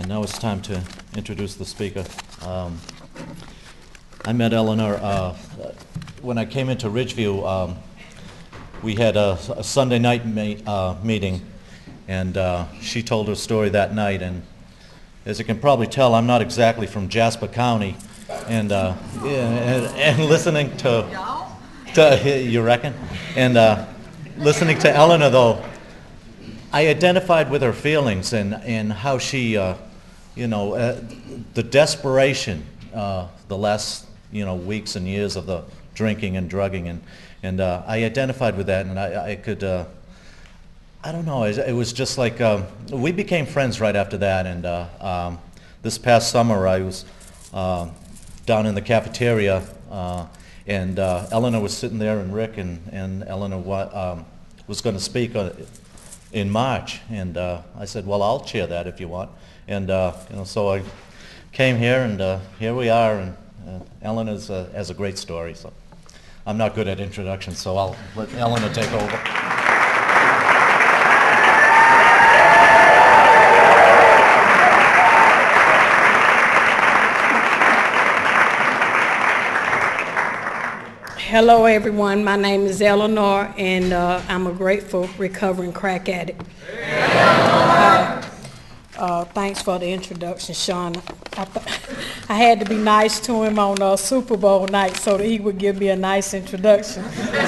And now it's time to introduce the speaker. I met Eleanor when I came into Ridgeview. We had a Sunday night meeting, and she told her story that night. And as you can probably tell, I'm not exactly from Jasper County, and listening to you reckon, and listening to Eleanor though, I identified with her feelings and how she, the desperation, the last, weeks and years of the drinking and drugging, and I identified with that, and I could, I don't know, it was just like, we became friends right after that, and this past summer I was down in the cafeteria, and Eleanor was sitting there, and Rick, and Eleanor was going to speak in March, and I said, well, I'll chair that if you want. And so I came here, and here we are, and Eleanor has a great story. So I'm not good at introductions, so I'll let Eleanor take over. Hello, everyone. My name is Eleanor, and I'm a grateful recovering crack addict. Thanks for the introduction, Sean. I had to be nice to him on Super Bowl night so that he would give me a nice introduction.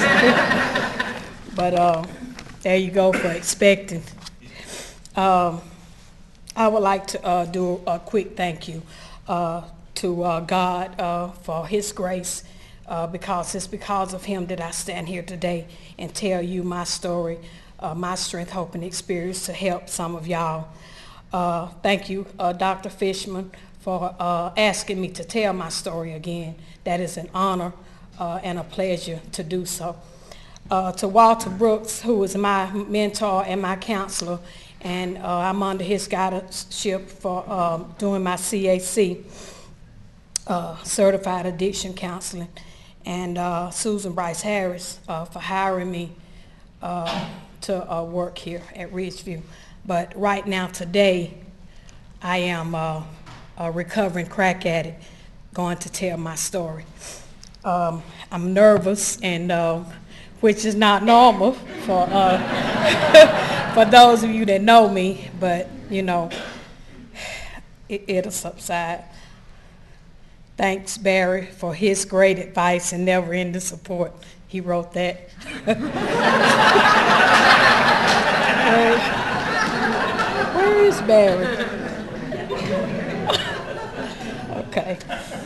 But there you go for expecting. I would like to do a quick thank you to God for His grace. Because it's because of Him that I stand here today and tell you my story, my strength, hope, and experience to help some of y'all. Thank you, Dr. Fishman, for asking me to tell my story again. That is an honor and a pleasure to do so. To Walter Brooks, who is my mentor and my counselor, and I'm under his guidance for doing my CAC, Certified Addiction Counseling. And Susan Bryce Harris for hiring me to work here at Ridgeview. But right now, today, I am a recovering crack addict going to tell my story. I'm nervous, and which is not normal for for those of you that know me, but it'll subside. Thanks, Barry, for his great advice and never-ending support. He wrote that. Where is Barry? Okay.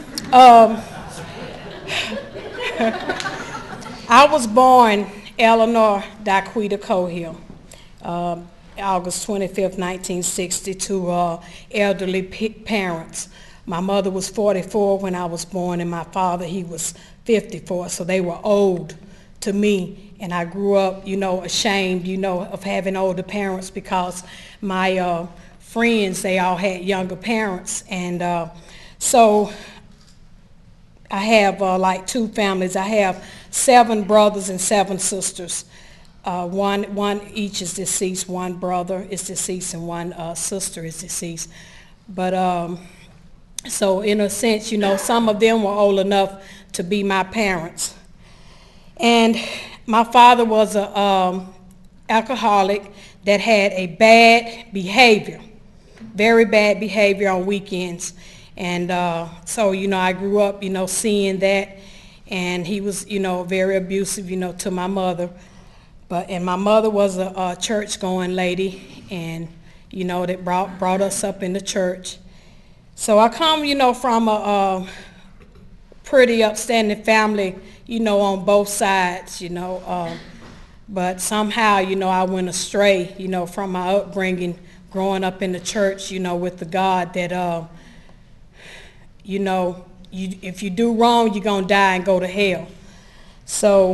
I was born Eleanor Daquita Cohill, August 25th, 1960, to elderly parents. My mother was 44 when I was born, and my father, he was 54, so they were old to me. And I grew up, ashamed, of having older parents because my friends, they all had younger parents. And so I have like two families. I have 7 brothers and 7 sisters. One each is deceased. One brother is deceased, and one sister is deceased. But so in a sense, some of them were old enough to be my parents. And my father was an alcoholic that had a bad behavior, very bad behavior on weekends. And so, I grew up, seeing that. And he was, very abusive, to my mother. And my mother was a church-going lady, and, that brought us up in the church. So I come, from a pretty upstanding family, on both sides, but somehow, I went astray, from my upbringing, growing up in the church, with the God that, if you do wrong, you're going to die and go to hell. So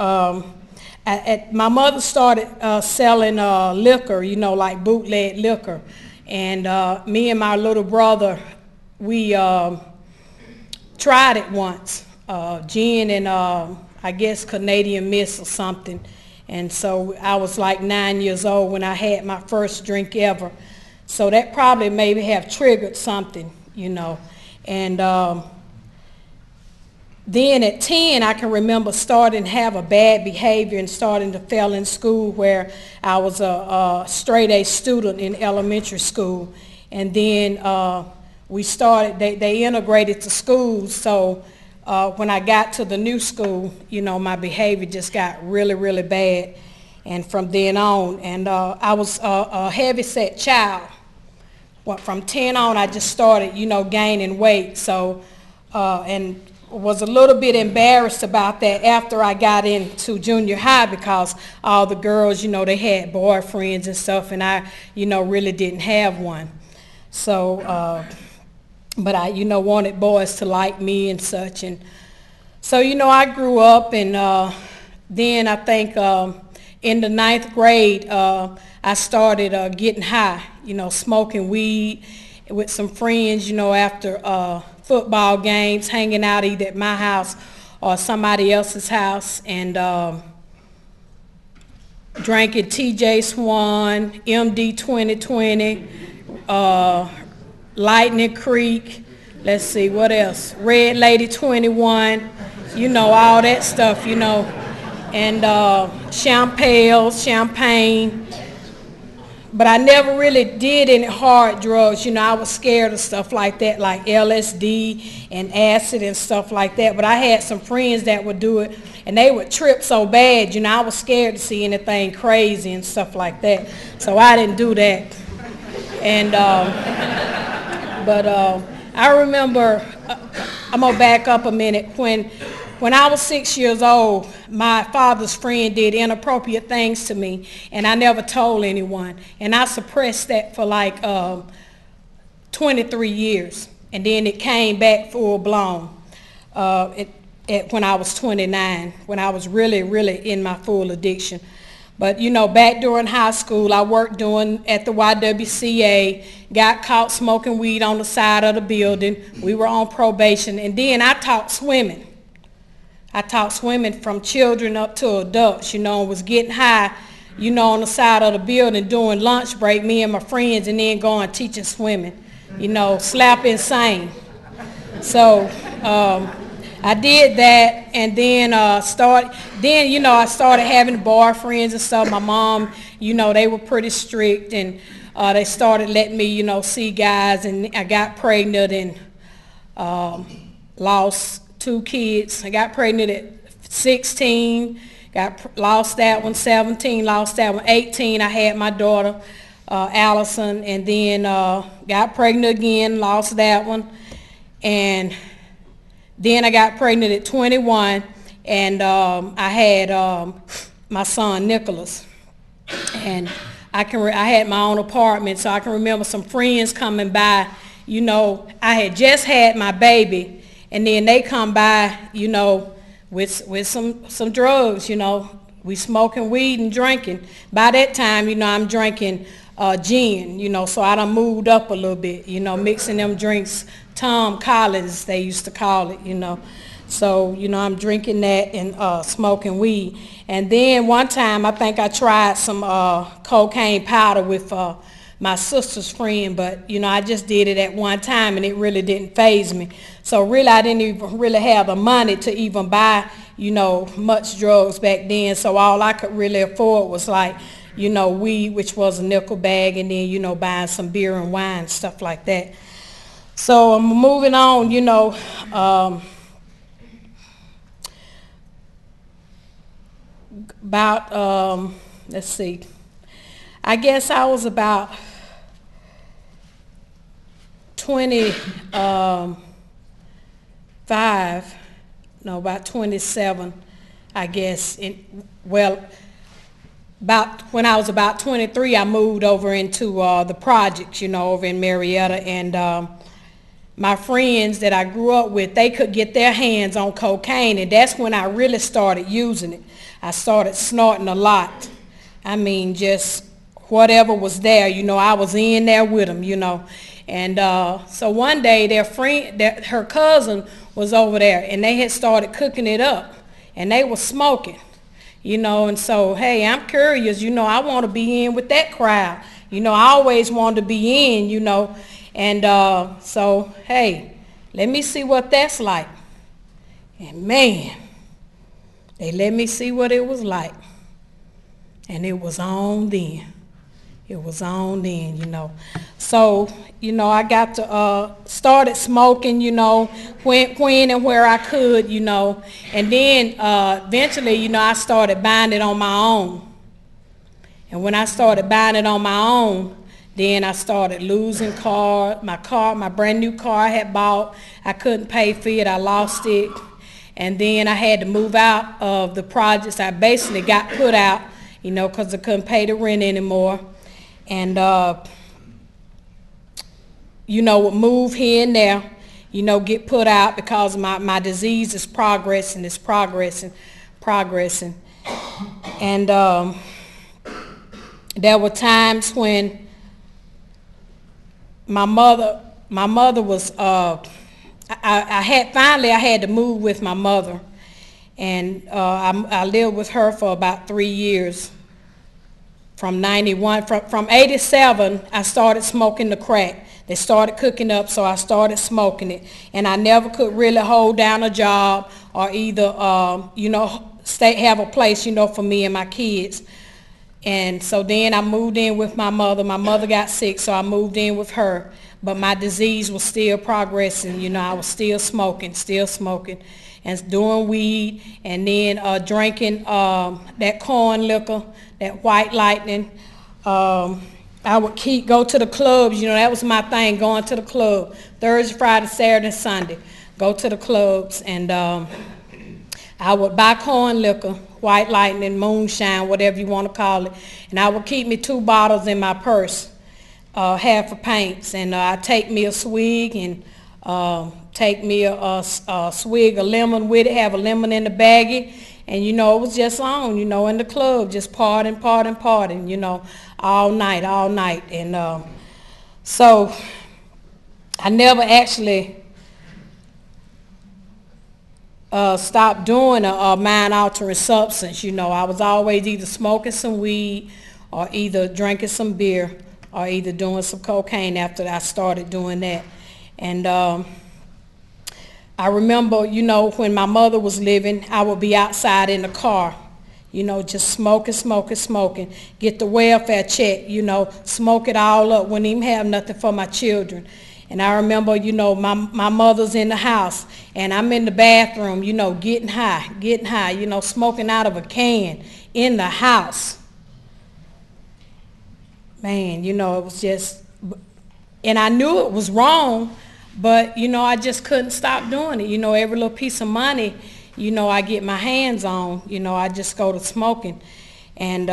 my mother started selling liquor, like bootleg liquor. And me and my little brother, we tried it once, gin and I guess Canadian Mist or something. And so I was like 9 years old when I had my first drink ever. So that probably maybe have triggered something, you know. And then at 10, I can remember starting to have a bad behavior and starting to fail in school, where I was a straight A student in elementary school. And then we started, they integrated to schools, so when I got to the new school, you know, my behavior just got really, really bad. And from then on, and I was a heavy-set child. Well, from 10 on, I just started, you know, gaining weight. So, and was a little bit embarrassed about that after I got into junior high, because all the girls, you know, they had boyfriends and stuff, and I, you know, really didn't have one. So, but I, you know, wanted boys to like me and such. And so, you know, I grew up, and then I think in the 9th grade, I started getting high, you know, smoking weed with some friends, you know, after football games, hanging out either at my house or somebody else's house, and drinking TJ Swan, MD 2020, Lightning Creek, let's see, what else? Red Lady 21, you know, all that stuff, you know, and champagne. But I never really did any hard drugs. You know, I was scared of stuff like that, like LSD and acid and stuff like that. But I had some friends that would do it, and they would trip so bad. You know, I was scared to see anything crazy and stuff like that. So I didn't do that. And, I remember, I'm going to back up a minute. When I was 6 years old, my father's friend did inappropriate things to me, and I never told anyone. And I suppressed that for like 23 years, and then it came back full blown when I was 29, when I was really, really in my full addiction. But, you know, back during high school, I worked at the YWCA, got caught smoking weed on the side of the building. We were on probation, and then I taught swimming. I taught swimming from children up to adults, you know, and was getting high, you know, on the side of the building during lunch break, me and my friends, and then going teaching swimming, you know, slap insane. So I did that, and then I started having boyfriends and stuff. My mom, you know, they were pretty strict, and they started letting me, you know, see guys, and I got pregnant and lost 2 kids. I got pregnant at 16, lost that one. 17, lost that one. 18, I had my daughter, Allison, and then got pregnant again, lost that one. And then I got pregnant at 21, and I had my son, Nicholas. And I had my own apartment, so I can remember some friends coming by. You know, I had just had my baby, and then they come by, you know, with some drugs, you know. We smoking weed and drinking. By that time, you know, I'm drinking gin, you know, so I done moved up a little bit, you know, mixing them drinks, Tom Collins, they used to call it, you know. So, you know, I'm drinking that and smoking weed. And then one time, I think I tried some cocaine powder with my sister's friend, but, you know, I just did it at one time, and it really didn't faze me. So really, I didn't even really have the money to even buy, you know, much drugs back then. So all I could really afford was like, you know, weed, which was a nickel bag, and then, you know, buying some beer and wine, stuff like that. So I'm moving on, you know. Let's see. I guess I was about about 27, I guess. When I was about 23, I moved over into the projects, you know, over in Marietta, and my friends that I grew up with, they could get their hands on cocaine, and that's when I really started using it. I started snorting a lot. I mean, just whatever was there, you know, I was in there with them, you know. And so one day her cousin was over there, and they had started cooking it up, and they were smoking, you know. And so, hey, I'm curious, you know, I want to be in with that crowd, You know, I always wanted to be in, you know. And so, hey, let me see what that's like. And man, they let me see what it was like. And it was on then. It was on then, you know. So, you know, I got to started smoking, you know, when and where I could, you know. And then eventually, you know, I started buying it on my own. And when I started buying it on my own, then I started losing my brand new car I had bought. I couldn't pay for it. I lost it. And then I had to move out of the projects. I basically got put out, you know, because I couldn't pay the rent anymore. And, you know, would move here and there, you know, get put out because my disease is progressing. And there were times when my mother was, I had to move with my mother. And I lived with her for about 3 years. From 91, from 87, I started smoking the crack. They started cooking up, so I started smoking it. And I never could really hold down a job or either, you know, have a place, you know, for me and my kids. And so then I moved in with my mother. My mother got sick, so I moved in with her. But my disease was still progressing. You know, I was still smoking, and doing weed, and then drinking that corn liquor, that White Lightning. I would go to the clubs. You know, that was my thing, going to the club. Thursday, Friday, Saturday, Sunday. Go to the clubs, and I would buy corn liquor, White Lightning, moonshine, whatever you want to call it. And I would keep me 2 bottles in my purse, half a pints. And I'd take me a swig and take me a swig of lemon with it, have a lemon in the baggie. And, you know, it was just on, you know, in the club, just partying, you know, all night. And so I never actually stopped doing a mind-altering substance. You know, I was always either smoking some weed or either drinking some beer or either doing some cocaine after I started doing that. And I remember, you know, when my mother was living, I would be outside in the car, you know, just smoking, get the welfare check, you know, smoke it all up, wouldn't even have nothing for my children. And I remember, you know, my mother's in the house, and I'm in the bathroom, you know, getting high, you know, smoking out of a can in the house. Man, you know, it was just, and I knew it was wrong, but, you know, I just couldn't stop doing it. You know, every little piece of money, you know, I get my hands on, you know, I just go to smoking. And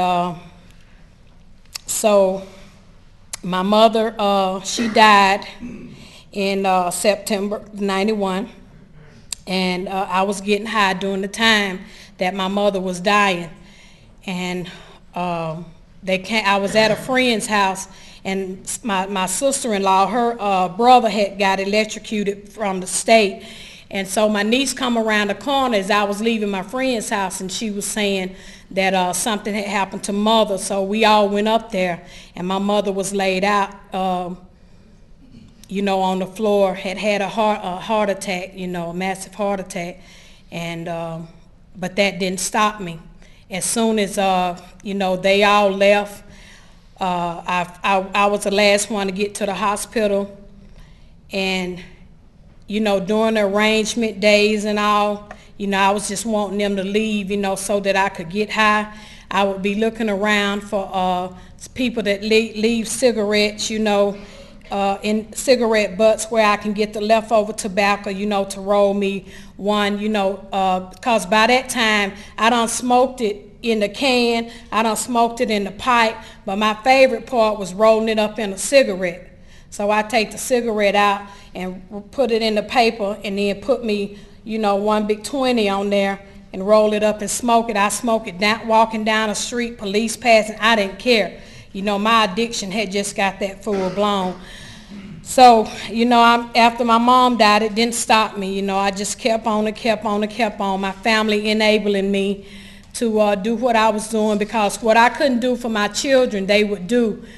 so my mother, she died in September 91. And I was getting high during the time that my mother was dying. And I was at a friend's house, and my sister-in-law, her brother had got electrocuted from the state. And so my niece come around the corner as I was leaving my friend's house, and she was saying that something had happened to mother. So we all went up there, and my mother was laid out, you know, on the floor, had a heart attack, you know, a massive heart attack. And but that didn't stop me. As soon as, you know, they all left, I was the last one to get to the hospital. And, you know, during the arrangement days and all, you know, I was just wanting them to leave, you know, so that I could get high. I would be looking around for people that leave cigarettes, you know, in cigarette butts where I can get the leftover tobacco, you know, to roll me one, you know, because by that time I done smoked it in the can, I done smoked it in the pipe, but my favorite part was rolling it up in a cigarette. So I take the cigarette out and put it in the paper and then put me, you know, one big 20 on there and roll it up and smoke it. I smoke it down, walking down the street, police passing, I didn't care. You know, my addiction had just got that full blown. So, you know, after my mom died, it didn't stop me. You know, I just kept on. My family enabling me to do what I was doing, because what I couldn't do for my children, they would do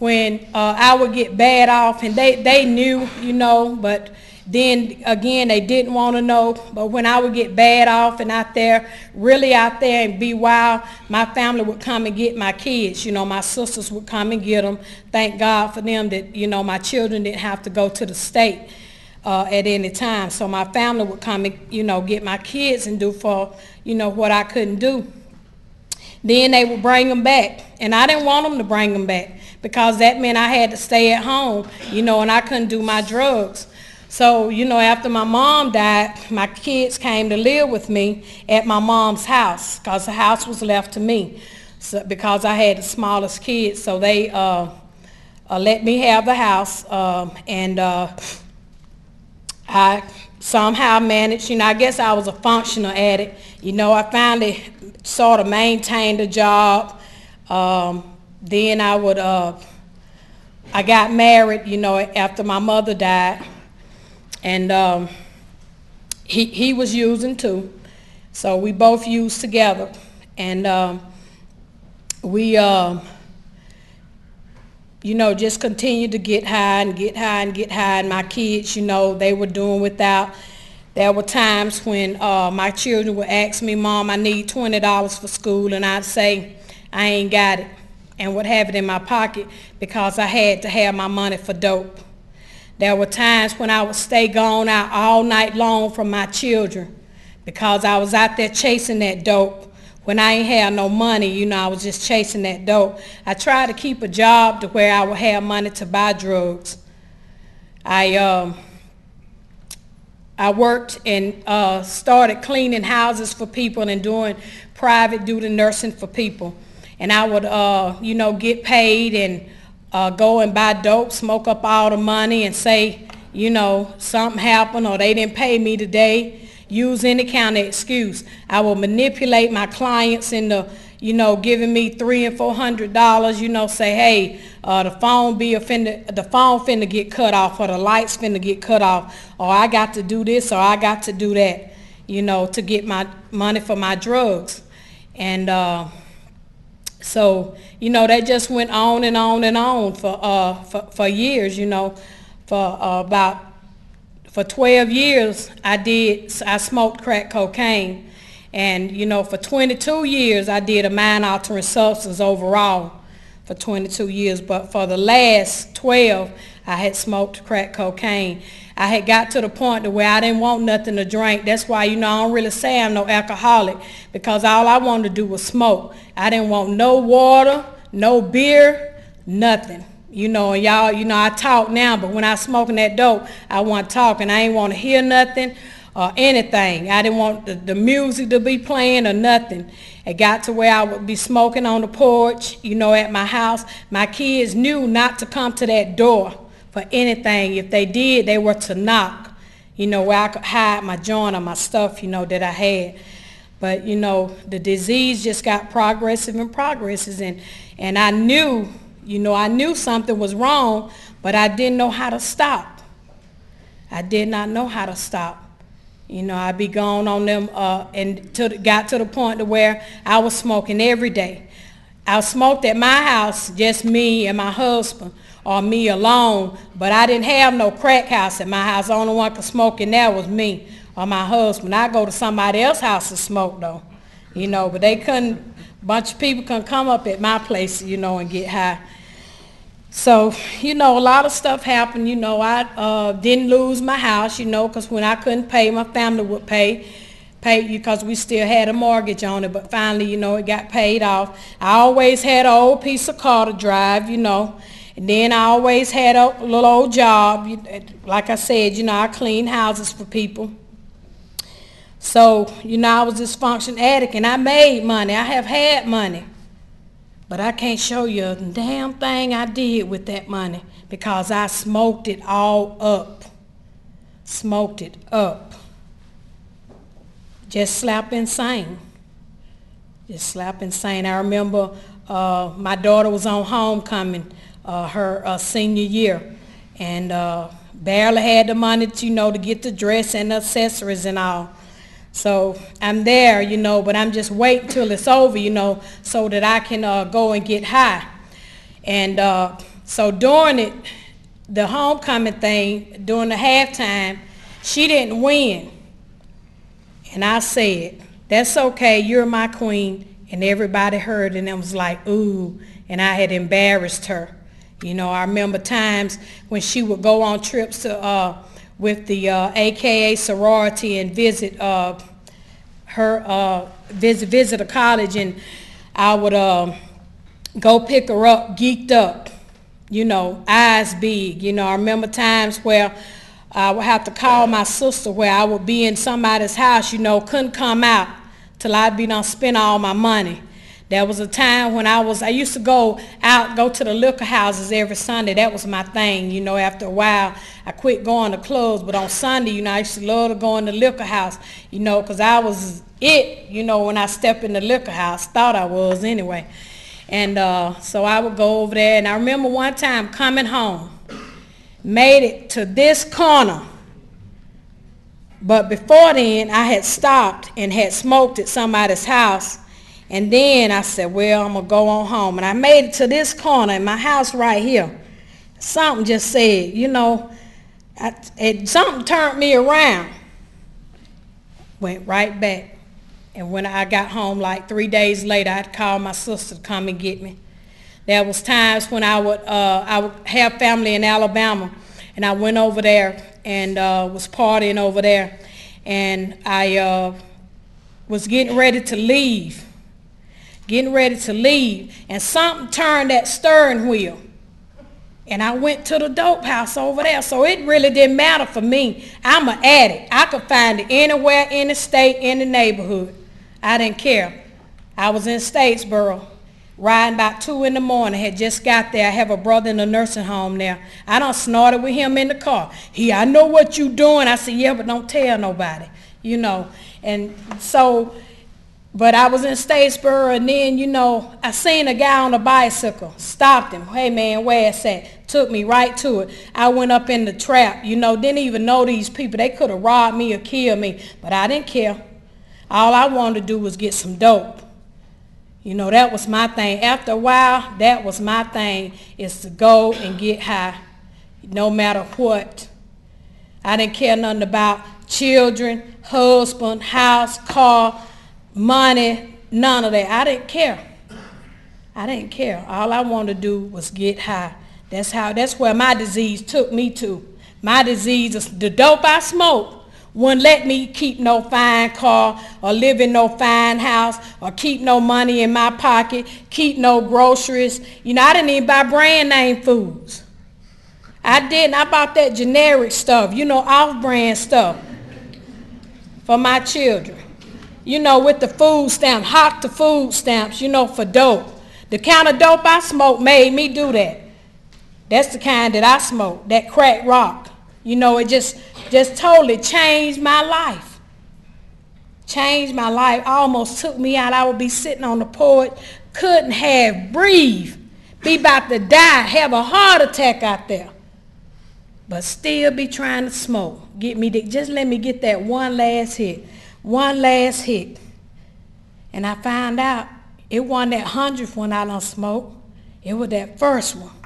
when I would get bad off, and they knew, you know, but then again, they didn't want to know. But when I would get bad off and really out there and be wild, my family would come and get my kids. You know, my sisters would come and get them. Thank God for them that, you know, my children didn't have to go to the state at any time. So my family would come and, you know, get my kids and do for, you know, what I couldn't do. Then they would bring them back. And I didn't want them to bring them back because that meant I had to stay at home, you know, and I couldn't do my drugs. So, you know, after my mom died, my kids came to live with me at my mom's house because the house was left to me because I had the smallest kids. So they let me have the house, and I somehow managed, you know, I guess I was a functional addict. You know, I finally sort of maintained a job. Then I got married, you know, after my mother died. And he was using too. So we both used together. And we, you know, just continued to get high and get high and get high. And my kids, you know, they were doing without. There were times when my children would ask me, Mom, I need $20 for school. And I'd say, I ain't got it. And would have it in my pocket because I had to have my money for dope. There were times when I would stay gone out all night long from my children because I was out there chasing that dope. When I ain't had no money, you know, I was just chasing that dope. I tried to keep a job to where I would have money to buy drugs. I worked and started cleaning houses for people and doing private duty nursing for people. And I would, you know, get paid and go and buy dope, smoke up all the money and say, you know, something happened or they didn't pay me today. Use any kind of excuse. I will manipulate my clients into, you know, giving me $300 and $400, you know, say, hey, the phone finna get cut off or the lights finna get cut off or I got to do this or I got to do that, you know, to get my money for my drugs. And so, you know, that just went on and on and on for years, you know. For 12 years, I smoked crack cocaine. And, you know, for 22 years, I did a mind-altering substance overall for 22 years. But for the last 12, I had smoked crack cocaine. I had got to the point to where I didn't want nothing to drink. That's why, you know, I don't really say I'm no alcoholic because all I wanted to do was smoke. I didn't want no water, no beer, nothing. You know, and y'all, you know, I talk now, but when I was smoking that dope, I wasn't talking. I ain't want to hear nothing or anything. I didn't want the music to be playing or nothing. It got to where I would be smoking on the porch, you know, at my house. My kids knew not to come to that door for anything. If they did, they were to knock, you know, where I could hide my joint or my stuff, you know, that I had. But, you know, the disease just got progressive and progresses. And I knew, you know, I knew something was wrong, but I didn't know how to stop. I did not know how to stop. You know, I'd be gone on them and got to the point to where I was smoking every day. I smoked at my house, just me and my husband, or me alone, but I didn't have no crack house at my house. The only one could smoke in there was me or my husband. I go to somebody else's house to smoke, though, you know, but they couldn't, a bunch of people couldn't come up at my place, you know, and get high. So, you know, a lot of stuff happened. You know, I didn't lose my house, you know, because when I couldn't pay, my family would pay because we still had a mortgage on it. But finally, you know, it got paid off. I always had an old piece of car to drive, you know. And then I always had a little old job. Like I said, you know, I cleaned houses for people. So, you know, I was a dysfunction addict, and I made money. I have had money. But I can't show you a damn thing I did with that money because I smoked it all up. Smoked it up. Just slap insane. Just slap insane. I remember my daughter was on homecoming her senior year and barely had the money to, you know, to get the dress and the accessories and all. So I'm there, you know, but I'm just waiting till it's over, you know, so that I can go and get high. And So during the homecoming thing, during the halftime, she didn't win. And I said, that's okay, you're my queen. And everybody heard and it was like, ooh, and I had embarrassed her. You know, I remember times when she would go on trips to, with the AKA sorority and visit visit a college, and I would go pick her up, geeked up, you know, eyes big. You know, I remember times where I would have to call my sister where I would be in somebody's house, you know, couldn't come out till I'd be done spent all my money. There was a time when I used to go to the liquor houses every Sunday. That was my thing, you know. After a while, I quit going to clubs, but on Sunday, you know, I used to love to go in the liquor house, you know, because I was it, you know, when I stepped in the liquor house. Thought I was anyway. And so I would go over there, and I remember one time coming home, made it to this corner, but before then, I had stopped and had smoked at somebody's house. And then I said, well, I'm going to go on home. And I made it to this corner in my house right here. Something just said, you know, something turned me around. Went right back. And when I got home like 3 days later, I'd call my sister to come and get me. There was times when I would have family in Alabama, and I went over there and was partying over there. And I was getting ready to leave. And something turned that steering wheel, and I went to the dope house over there. So it really didn't matter for me. I'm an addict. I could find it anywhere in the state, in the neighborhood. I didn't care. I was in Statesboro, riding about 2 in the morning, had just got there. I have a brother in a nursing home there. I done snorted with him in the car. I know what you doing. I said, yeah, but don't tell nobody, you know. And so, but I was in Statesboro, and then, you know, I seen a guy on a bicycle, stopped him. Hey, man, where it's at? Took me right to it. I went up in the trap, you know, didn't even know these people. They could have robbed me or killed me, but I didn't care. All I wanted to do was get some dope. You know, that was my thing. After a while, that was my thing, is to go and get high, no matter what. I didn't care nothing about children, husband, house, car, money, none of that. I didn't care. All I wanted to do was get high. That's where my disease took me to. My disease is the dope I smoked wouldn't let me keep no fine car or live in no fine house or keep no money in my pocket, keep no groceries. You know, I didn't even buy brand name foods. I didn't. I bought that generic stuff, you know, off-brand stuff for my children. You know, with the food stamp, hock the food stamps, you know, for dope. The kind of dope I smoked made me do that. That's the kind that I smoked, that crack rock. You know, it just totally changed my life. Changed my life. Almost took me out. I would be sitting on the porch, couldn't breathe, be about to die, have a heart attack out there, but still be trying to smoke. Just let me get that one last hit. And I found out it wasn't that 100th one I done smoked. It was that first one.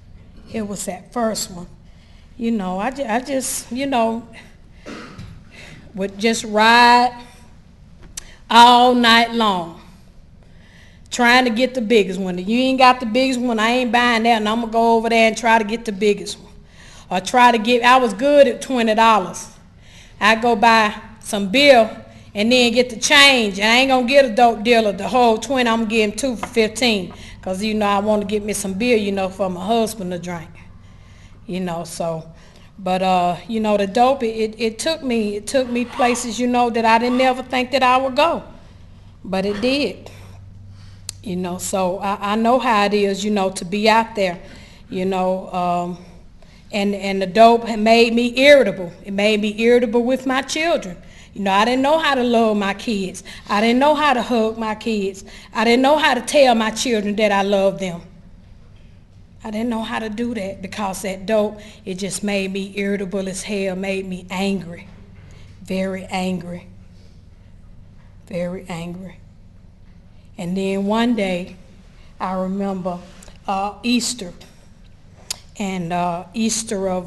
You know, I just, you know, would just ride all night long trying to get the biggest one. If you ain't got the biggest one, I ain't buying that, and I'm going to go over there and try to get the biggest one. Or I was good at $20. I go buy some beer and then get the change. And I ain't going to get a dope dealer the whole 20. I'm going to give him 2 for 15. Because, you know, I want to get me some beer, you know, for my husband to drink. You know, so, but, you know, the dope, it took me places, you know, that I didn't ever think that I would go. But it did. You know, so I know how it is, you know, to be out there, you know, and the dope had made me irritable. It made me irritable with my children. You know, I didn't know how to love my kids. I didn't know how to hug my kids. I didn't know how to tell my children that I love them. I didn't know how to do that because that dope, it just made me irritable as hell, made me angry, very angry, very angry. And then one day, I remember Easter. and Easter of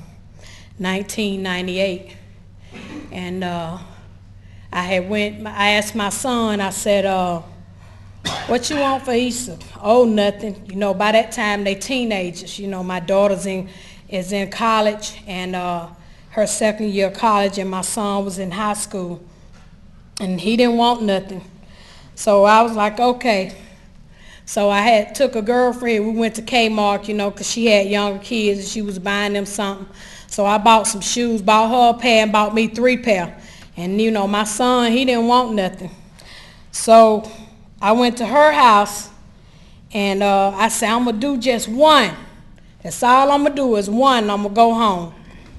1998. And I asked my son, I said, what you want for Easter? Oh, nothing. You know, by that time they teenagers. You know, my daughter's is in college, and her second year of college, and my son was in high school. And he didn't want nothing. So I was like, okay. So I took a girlfriend. We went to Kmart, you know, because she had younger kids and she was buying them something. So I bought some shoes, bought her a pair and bought me 3 pair. And, you know, my son, he didn't want nothing. So I went to her house, and I said, I'm going to do just one. That's all I'm going to do is one, and I'm going to go home.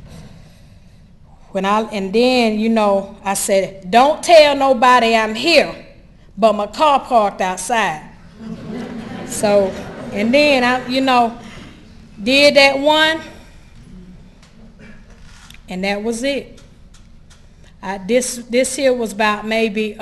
And then, you know, I said, don't tell nobody I'm here, but my car parked outside. So, and then I, you know, did that one, and that was it. This here was about maybe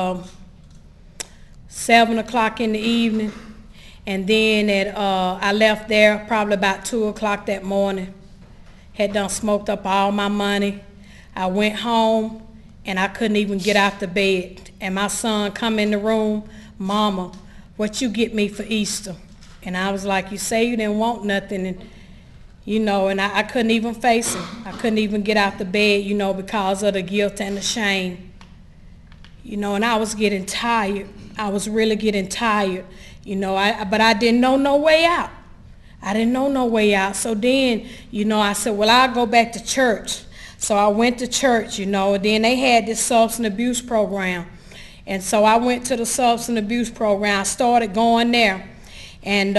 7 o'clock in the evening, and then I left there probably about 2 o'clock that morning. Had done smoked up all my money. I went home, and I couldn't even get out the bed. And my son come in the room, Mama, what you get me for Easter? And I was like, you say you didn't want nothing, and you know, and I couldn't even face him. I couldn't even get out the bed, you know, because of the guilt and the shame. You know, and I was getting tired. I was really getting tired, you know, but I didn't know no way out. I didn't know no way out. So then, you know, I said, well, I'll go back to church. So I went to church, you know, and then they had this substance abuse program. And so I went to the substance abuse program. I started going there. And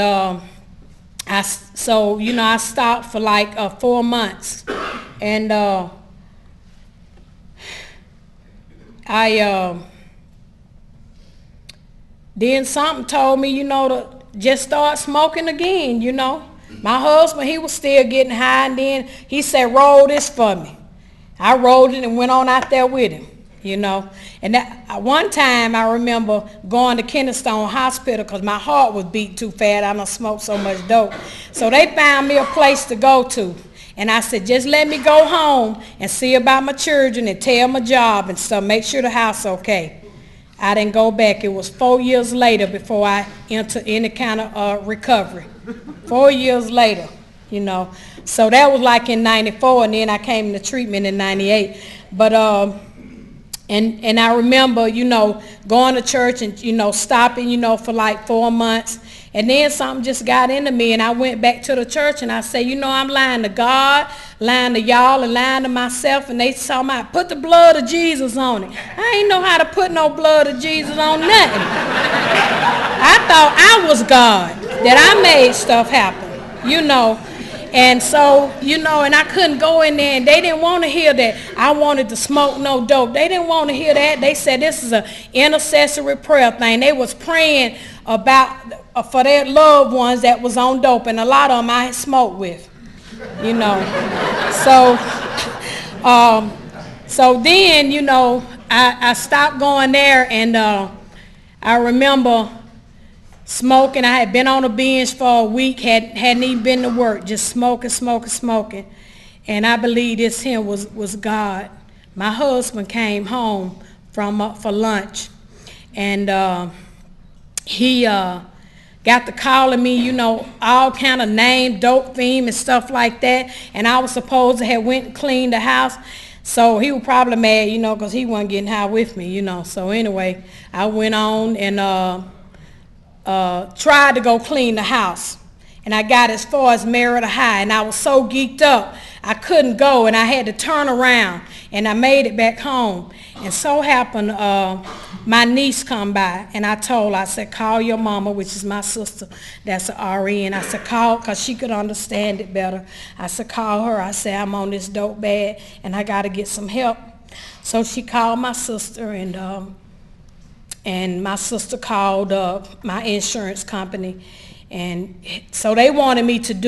so, you know, I stopped for like 4 months. And then something told me, you know, to just start smoking again, you know. My husband, he was still getting high, and then he said, roll this for me. I rolled it and went on out there with him, you know. And that, one time I remember going to Kennerstone Hospital because my heart was beating too fast. I done smoked so much dope. So they found me a place to go to. And I said, just let me go home and see about my children and tell my job and stuff, make sure the house okay. I didn't go back. It was 4 years later before I entered any kind of recovery. 4 years later, you know. So that was like in 94, and then I came to treatment in 98. But, and I remember, you know, going to church and, you know, stopping, you know, for like 4 months. And then something just got into me, and I went back to the church, and I said, you know, I'm lying to God, lying to y'all, and lying to myself. And they told me, put the blood of Jesus on it. I ain't know how to put no blood of Jesus on nothing. I thought I was God, that I made stuff happen, you know. And so, you know, and I couldn't go in there, and they didn't want to hear that I wanted to smoke no dope. They didn't want to hear that. They said this is an intercessory prayer thing. They was praying about for their loved ones that was on dope, and a lot of them I had smoked with, you know. So then, you know, I stopped going there, and I remember smoking. I had been on a binge for a week, hadn't even been to work, just smoking. And I believe this here was God. My husband came home for lunch, and he got to calling me, you know, all kind of name, dope theme and stuff like that. And I was supposed to have went and cleaned the house. So he was probably mad, you know, because he wasn't getting high with me, you know. So anyway, I went on and tried to go clean the house. And I got as far as Merida High, and I was so geeked up, I couldn't go, and I had to turn around, and I made it back home. And so happened, my niece come by, and I told her, I said, call your mama, which is my sister, that's an RN. I said, call, because she could understand it better. I said, call her. I said, I'm on this dope bad, and I got to get some help. So she called my sister, and my sister called my insurance company. And so they wanted me to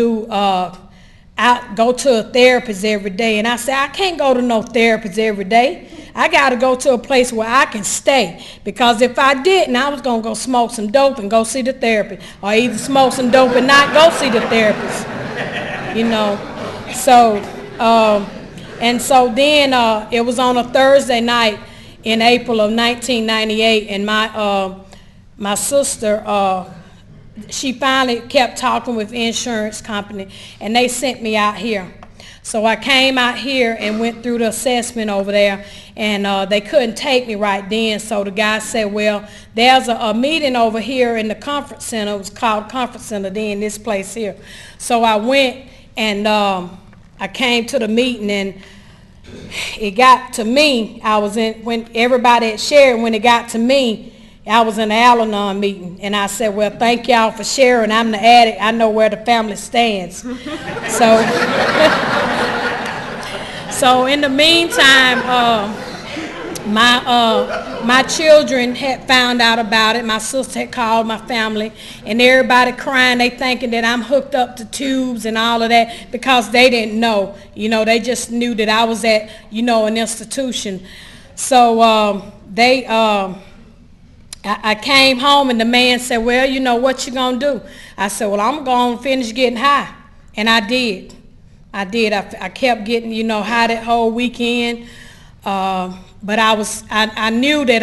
go to a therapist every day. And I said, I can't go to no therapist every day. I got to go to a place where I can stay. Because if I didn't, I was going to go smoke some dope and go see the therapist. Or either smoke some dope and not go see the therapist. you know. So, and so then it was on a Thursday night in April of 1998, and my sister, she finally kept talking with the insurance company, and they sent me out here. So I came out here and went through the assessment over there, and they couldn't take me right then. So the guy said, well, there's a meeting over here in the conference center. It was called Conference Center then, this place here. So I went, and I came to the meeting, and it got to me. I was in, when everybody had shared, when it got to me, I was in the Al-Anon meeting, and I said, well, thank y'all for sharing. I'm the addict. I know where the family stands. So in the meantime, my children had found out about it. My sister had called my family, and everybody crying. They thinking that I'm hooked up to tubes and all of that, because they didn't know. You know, they just knew that I was at, you know, an institution. So I came home, and the man said, well, you know, what you gonna do? I said, well, I'm gonna finish getting high. And I did. I kept getting, you know, high that whole weekend. But I knew that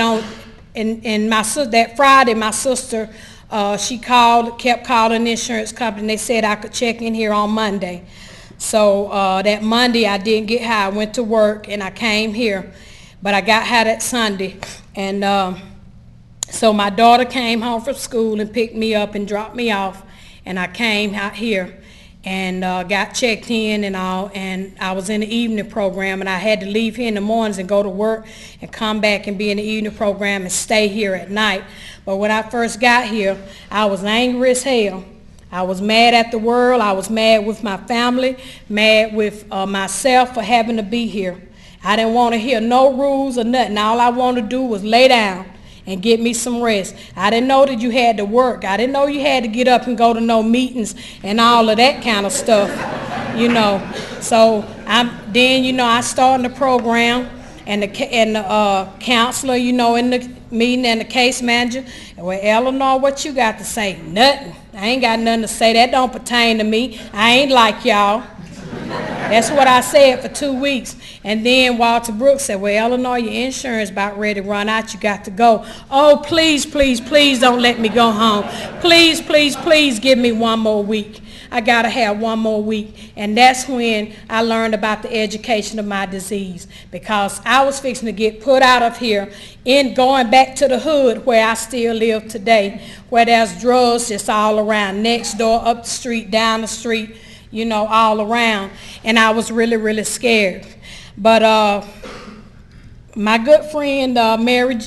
that Friday, my sister, she kept calling the insurance company, and they said I could check in here on Monday. So that Monday I didn't get high. I went to work, and I came here. But I got high that Sunday. And so my daughter came home from school and picked me up and dropped me off. And I came out here and got checked in and all, and I was in the evening program, and I had to leave here in the mornings and go to work and come back and be in the evening program and stay here at night. But when I first got here, I was angry as hell. I was mad at the world. I was mad with my family, mad with myself for having to be here. I didn't want to hear no rules or nothing. All I wanted to do was lay down and get me some rest. I didn't know that you had to work. I didn't know you had to get up and go to no meetings and all of that kind of stuff, you know. So then, you know, I started the program, and the counselor, you know, in the meeting, and the case manager, and well, Eleanor, what you got to say? Nothing. I ain't got nothing to say. That don't pertain to me. I ain't like y'all. That's what I said for 2 weeks. And then Walter Brooks said, well, Eleanor, your insurance about ready to run out. You got to go. Oh, please, please, please don't let me go home. Please, please, please give me one more week. I got to have one more week. And that's when I learned about the education of my disease, because I was fixing to get put out of here and going back to the hood where I still live today, where there's drugs just all around, next door, up the street, down the street, you know, all around. And I was really, really scared. But my good friend Mary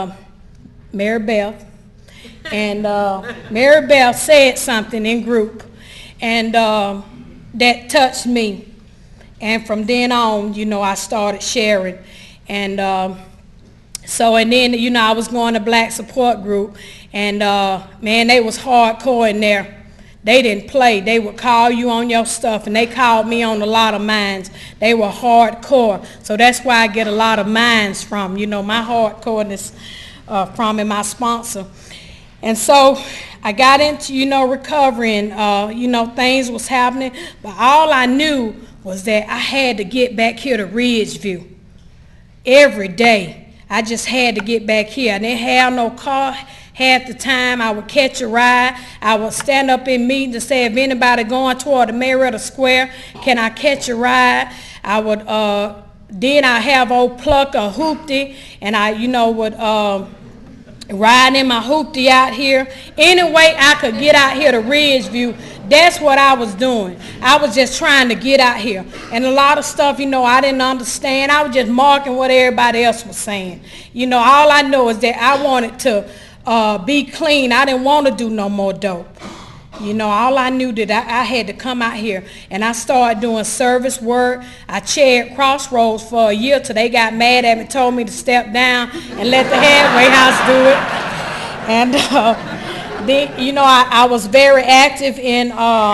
Beth, and Mary Beth said something in group, and that touched me. And from then on, you know, I started sharing. And and then, you know, I was going to Black Support Group, and man, they was hardcore in there. They didn't play. They would call you on your stuff, and they called me on a lot of mines. They were hardcore. So that's where I get a lot of mines from, you know, my hardcoreness from, and my sponsor. And so I got into, you know, recovery, and, you know, things was happening. But all I knew was that I had to get back here to Ridgeview every day. I just had to get back here. I didn't have no car. Half the time I would catch a ride. I would stand up in meetings and say, if anybody going toward the Marietta Square, can I catch a ride? I would, then I have old Pluck or Hoopty, and I, you know, would ride in my Hoopty out here. Any way I could get out here to Ridgeview, that's what I was doing. I was just trying to get out here. And a lot of stuff, you know, I didn't understand. I was just marking what everybody else was saying. You know, all I know is that I wanted to be clean. I didn't want to do no more dope. You know, all I knew that I had to come out here, and I started doing service work. I chaired Crossroads for a year till they got mad at me, told me to step down and let the halfway house do it. And then, you know, I was very active in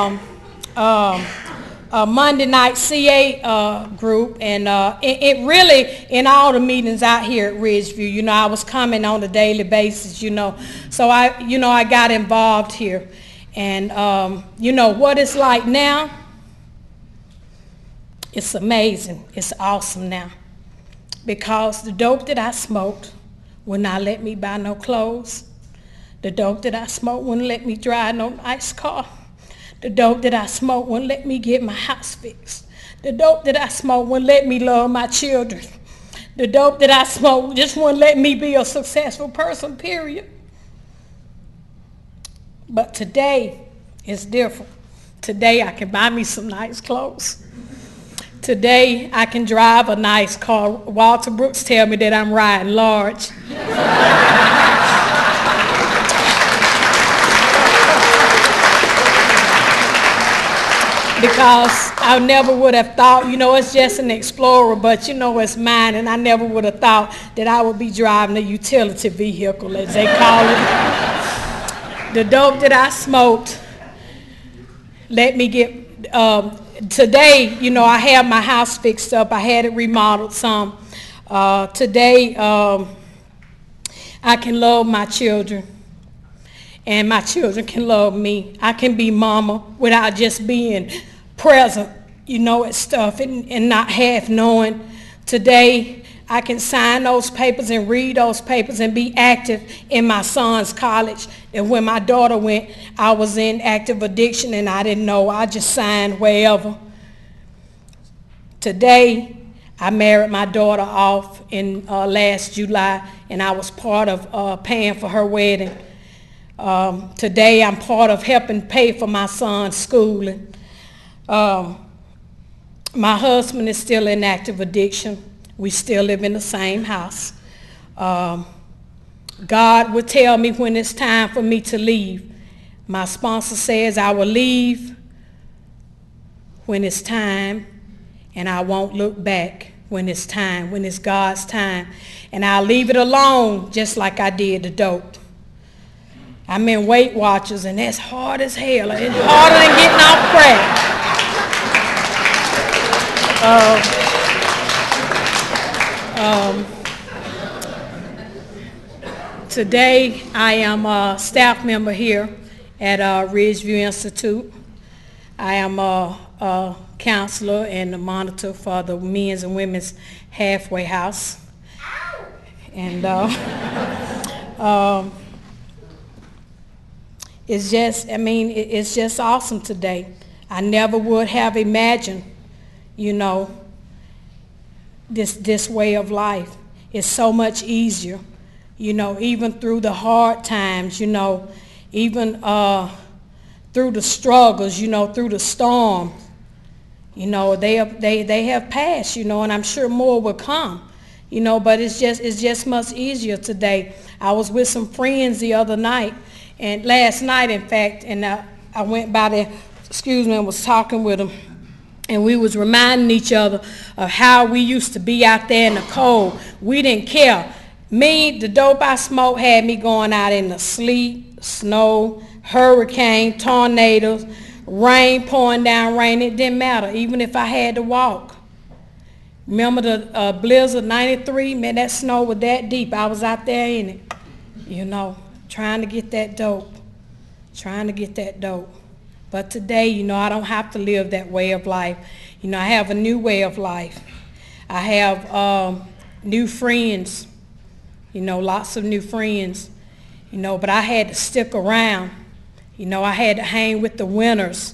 Monday night CA group, and it really, in all the meetings out here at Ridgeview, you know, I was coming on a daily basis, you know. So I got involved here. And, you know, what it's like now, It's amazing. It's awesome now. Because the dope that I smoked would not let me buy no clothes. The dope that I smoked wouldn't let me drive no nice car. The dope that I smoked wouldn't let me get my house fixed. The dope that I smoked wouldn't let me love my children. The dope that I smoked just wouldn't let me be a successful person, period. But today, it's different. Today, I can buy me some nice clothes. Today, I can drive a nice car. Walter Brooks tell me that I'm riding large. Because I never would have thought, it's just an Explorer, but it's mine, and I never would have thought that I would be driving a utility vehicle, as they call it. The dope that I smoked let me get, today, I have my house fixed up. I had it remodeled some. Today, I can love my children, and my children can love me. I can be mama without just being present, at stuff and not half knowing. Today, I can sign those papers and read those papers and be active in my son's college. And when my daughter went, I was in active addiction and I didn't know. I just signed wherever. Today, I married my daughter off in last July, and I was part of paying for her wedding. Today, I'm part of helping pay for my son's schooling. My husband is still in active addiction. We still live in the same house. God would tell me when it's time for me to leave. My sponsor says I will leave when it's time, and I won't look back when it's time, when it's God's time. And I'll leave it alone just like I did the dope. I'm in Weight Watchers, and that's hard as hell. It's harder than getting off crack. Today, I am a staff member here at Ridgeview Institute. I am a counselor and a monitor for the men's and women's halfway house. And it's just, it's just awesome today. I never would have imagined, this way of life. It's so much easier, even through the hard times, even through the struggles, through the storm. They have passed, and I'm sure more will come, but it's just much easier today. I was with some friends the other night, and last night, in fact, and I went by there, and was talking with them, and we was reminding each other of how we used to be out there in the cold. We didn't care. Me, the dope I smoked had me going out in the sleet, snow, hurricane, tornadoes, rain pouring down rain. It didn't matter, even if I had to walk. Remember the blizzard 93? Man, that snow was that deep. I was out there in it, trying to get that dope. But today, I don't have to live that way of life. I have a new way of life. I have new friends, lots of new friends, but I had to stick around. I had to hang with the winners.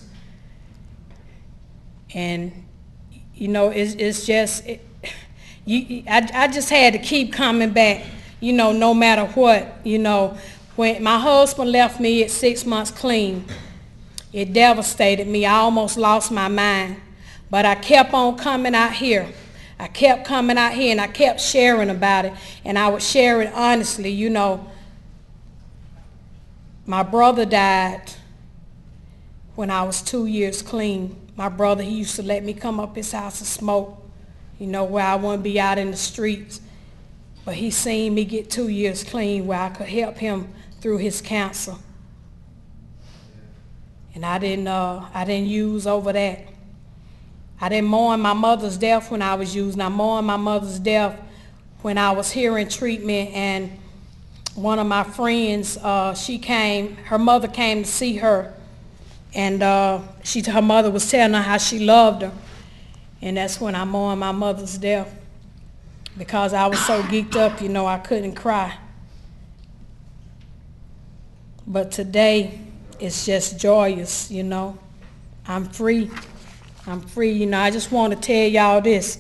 And, it's just, I just had to keep coming back, no matter what. When my husband left me at 6 months clean, it devastated me. I almost lost my mind. But I kept on coming out here. I kept coming out here, and I kept sharing about it. And I would share it honestly. My brother died when I was 2 years clean. My brother, he used to let me come up his house and smoke, where I wouldn't be out in the streets. But he seen me get 2 years clean where I could help him through his cancer. And I didn't use over that. I didn't mourn my mother's death when I was using. I mourned my mother's death when I was here in treatment, and one of my friends, her mother came to see her, and her mother was telling her how she loved her. And that's when I mourned my mother's death. Because I was so geeked up, you know, I couldn't cry. But today, it's just joyous, you know. I'm free. I'm free, you know. I just want to tell y'all this,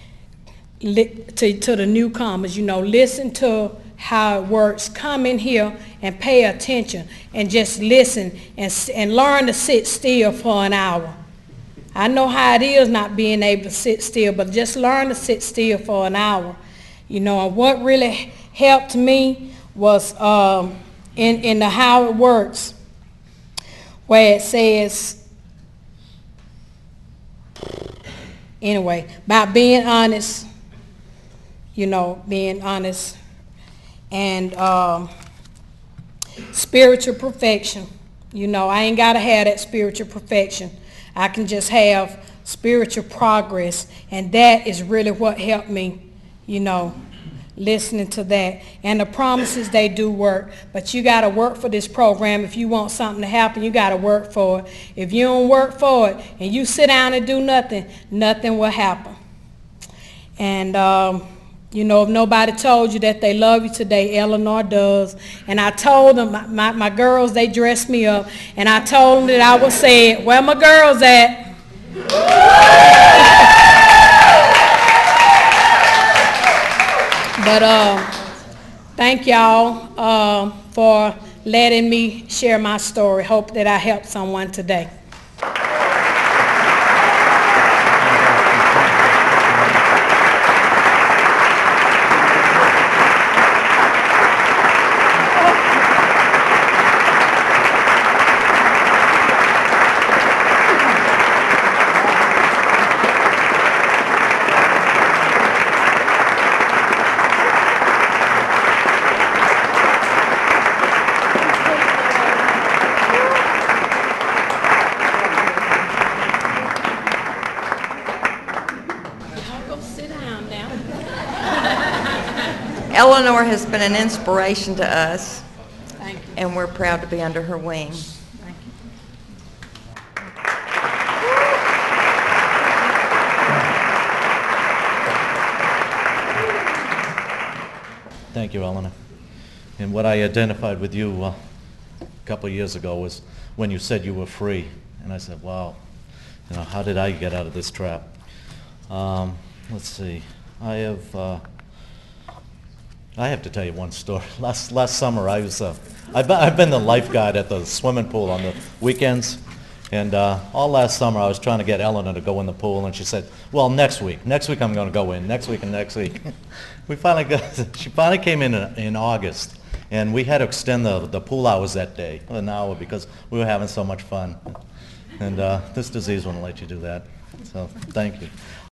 to the newcomers, you know, listen to how it works. Come in here and pay attention and just listen and learn to sit still for an hour. I know how it is not being able to sit still, but just learn to sit still for an hour. You know, and what really helped me was in the how it works, where it says, anyway, about being honest, you know, being honest, and spiritual perfection. You know, I ain't got to have that spiritual perfection. I can just have spiritual progress, and that is really what helped me, you know, listening to that. And the promises, they do work, but you got to work for this program. If you want something to happen, you got to work for it. If you don't work for it and you sit down and do nothing, nothing will happen. And you know, if nobody told you that they love you today, Eleanor does. And I told them, my girls, they dressed me up, and I told them that I would say it. Where my girls at? But thank y'all for letting me share my story. Hope that I helped someone today. Eleanor has been an inspiration to us, Thank you. and we're proud to be under her wing. Thank you. Thank you, Eleanor. And what I identified with you a couple of years ago was when you said you were free. And I said, wow, you know, how did I get out of this trap? Let's see. I have to tell you one story. Last summer, I've been the lifeguard at the swimming pool on the weekends. And all last summer, I was trying to get Eleanor to go in the pool, and she said, well, next week I'm going to go in, next week and next week. She finally came in August, and we had to extend the pool hours that day, an hour, because we were having so much fun. And this disease wouldn't let you do that, so thank you.